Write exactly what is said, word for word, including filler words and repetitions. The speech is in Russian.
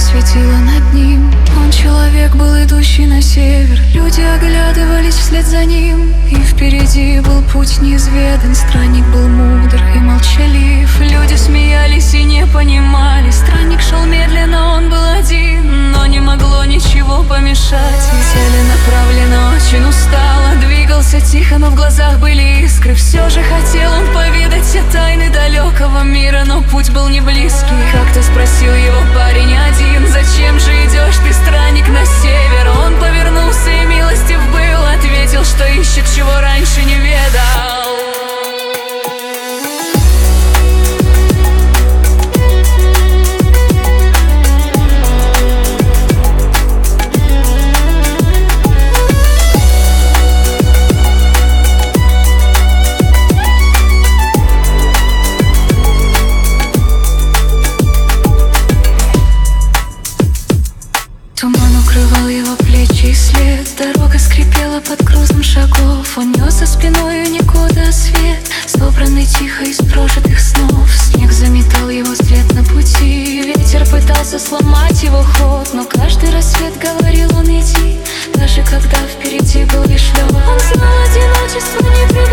светило над ним. Он человек был, идущий на север. Люди оглядывались вслед за ним, и впереди был путь неизведан. Странник был мудр и молчалив. Люди смеялись и не понимали. Странник шел медленно, он был один, но не могло ничего помешать. Целенаправленно, очень устало двигался тихо, но в глазах были искры. Все же хотел он повидать все тайны далекого мира, но путь был не близкий. Как-то спросил его парень один: зачем же идешь ты, странник, на север? Он повернулся и милостив был, ответил, что ищет, чего раньше не ведал. Туман укрывал его плечи и след. Дорога скрипела под грузом шагов. Он нес за спиной никуда свет, собранный тихо из прожитых снов. Снег заметал его след на пути. Ветер пытался сломать его ход, но каждый рассвет говорил он: иди, даже когда впереди был лишь лед. Он знал, одиночество не придет.